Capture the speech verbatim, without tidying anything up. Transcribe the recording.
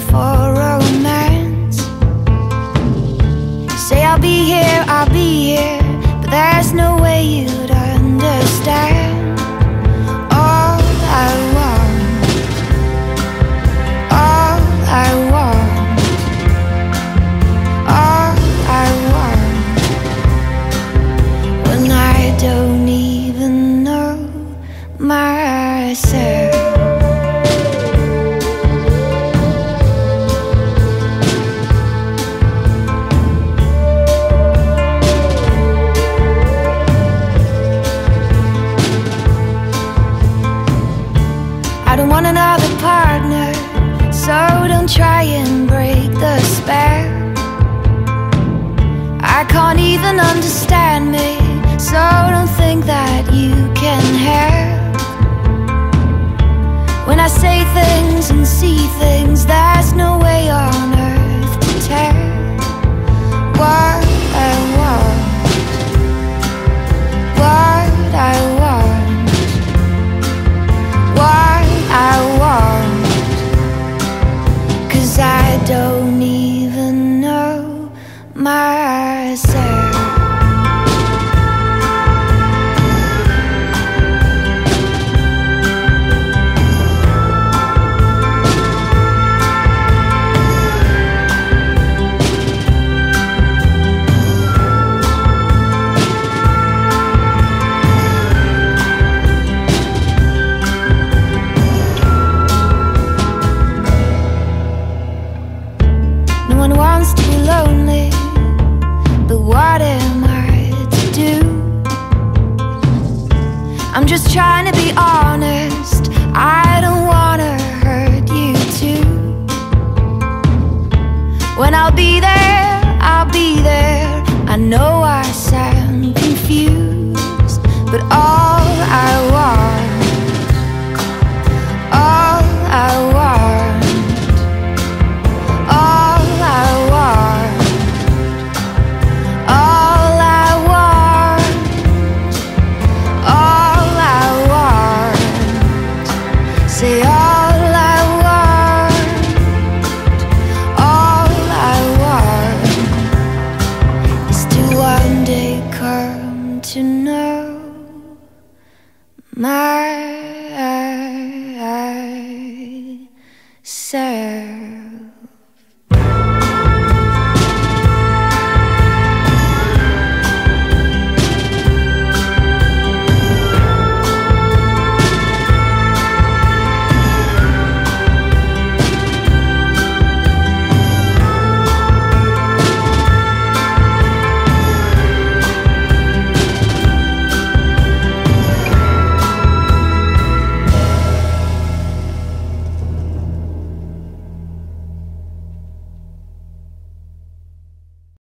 for romance. Say I'll be here, I'll be here, but there's no way you'd understand. All I want, all I want, all I want, when I don't even know myself. I don't want another partner, so don't try and break the spell. I can't even understand me, so don't think that you can help. When I say things and see things, there's no way on earth to tell what I want, what I want, what I want, 'cause I don't even know myself. No one wants to be lonely, but what am I to do? I'm just trying to be honest, I don't wanna hurt you too. When I'll be there, I'll be there. I know I sound confused, but all I want, all I want, all I want, all I want, all I want, say all I want, all I want is to one day come to know my